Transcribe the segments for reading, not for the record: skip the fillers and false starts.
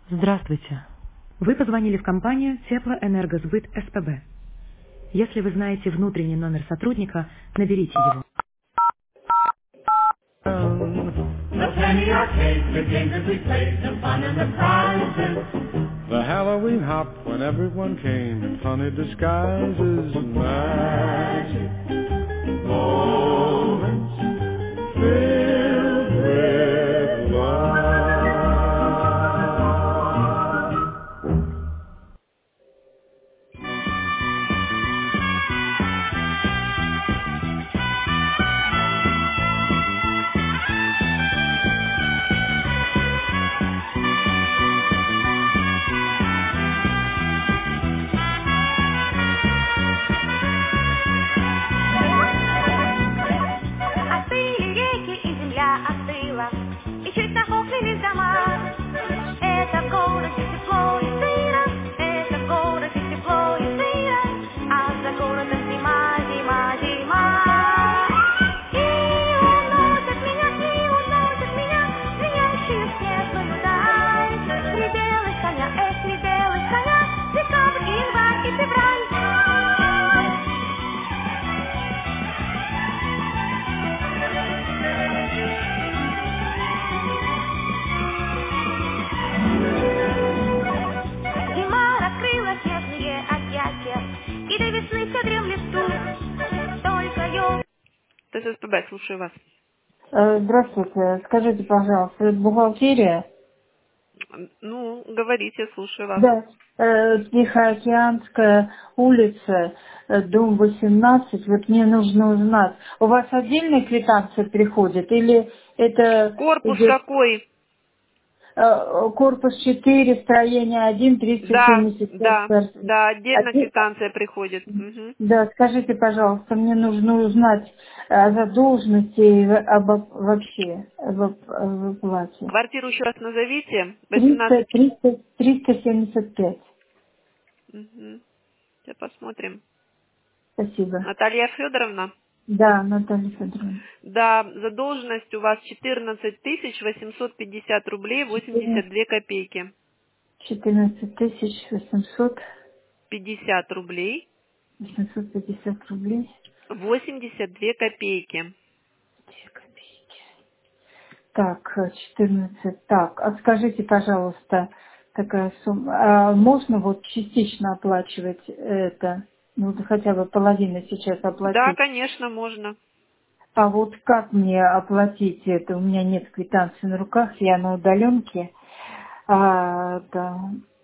Здравствуйте. Вы позвонили в компанию Теплоэнергосбыт СПБ. Если вы знаете внутренний номер сотрудника, наберите его. The penny arcade, the games that we played, the fun and the prizes. The Halloween hop when everyone came in funny disguises. Magic moments filled with love. Остыли реки и земля остыла, и чуть нахохлились дома. Это в городе тепло и сыро, это в городе тепло и сыро, а за городом зима, зима, зима. И уносят меня, звенящую светлую даль. Среди коня, среди коня, декабрь, январь и февраль. Зима раскрыла снежные объятия, и до весны все дремлет тут. Только елки. ТССПБ, слушаю вас. Здравствуйте. Скажите, пожалуйста, это бухгалтерия? Ну, говорите, слушаю вас. Да. Тихоокеанская улица, дом 18. Вот мне нужно узнать, у вас отдельная квитанция приходит или это Корпус идет какой? корпус 4, строение 1, Да, 375 да, квартир? да, отдельно квитанция приходит. Мгм. Да, скажите, пожалуйста, мне нужно узнать о задолженности и вообще об оплате. Квартиру еще раз назовите. 18. 375. Угу. Сейчас посмотрим. Спасибо. Наталья Федоровна. Да, Наталья Федоровна. Да, задолженность у вас 14 850 рублей 82 копейки. 14 800, 50 рублей 850 рублей. 82 копейки. 2 копейки. Так, 14. Так, а скажите, пожалуйста, такая сумма. А можно вот частично оплачивать это? Ну, хотя бы половину сейчас Да, оплатить. конечно, можно. А вот как мне оплатить это? У меня нет квитанции на руках, я на удаленке. Да.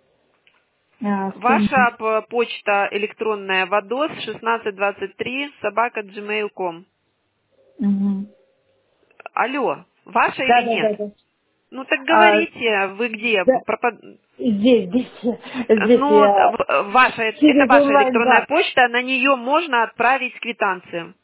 Ваша почта электронная ВАДОС 1623 @gmail.com. Мгм. Алло, ваша Да, или да, да, нет? да. Ну так А, говорите, вы где? да, здесь Ну, я ваша, это через ваша электронная онлайн-банк. почта, на нее можно отправить квитанцию.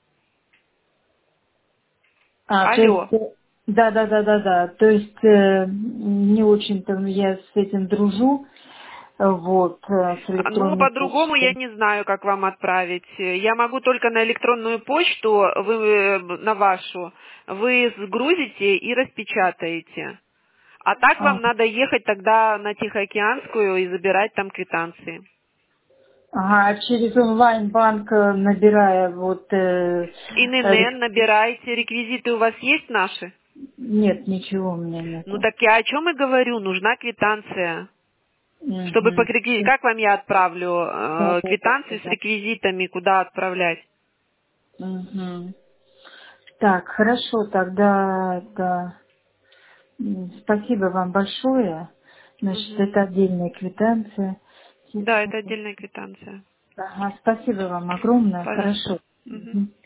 То есть, Алло. да. То есть не очень-то я с этим дружу, вот, с Ну, электронной по-другому я почтой. не знаю, как вам отправить. Я могу только на электронную почту, на вашу, вы сгрузите и распечатаете. А так А, вам надо ехать тогда на Тихоокеанскую и забирать там квитанции. Ага, а через онлайн-банк, набирая вот... ИНН набирайте, реквизиты у вас есть наши? нет, ничего у меня Ну нету. так я о чем и говорю, нужна квитанция. Чтобы Мгм. как вам я отправлю квитанцию с Да. реквизитами, куда отправлять? Мгм. Так, хорошо, тогда, да. Спасибо вам большое. Значит, Мгм. это отдельная квитанция. Да, это отдельная квитанция. Ага, спасибо вам огромное. Пожалуйста. Хорошо. Мгм. Мгм.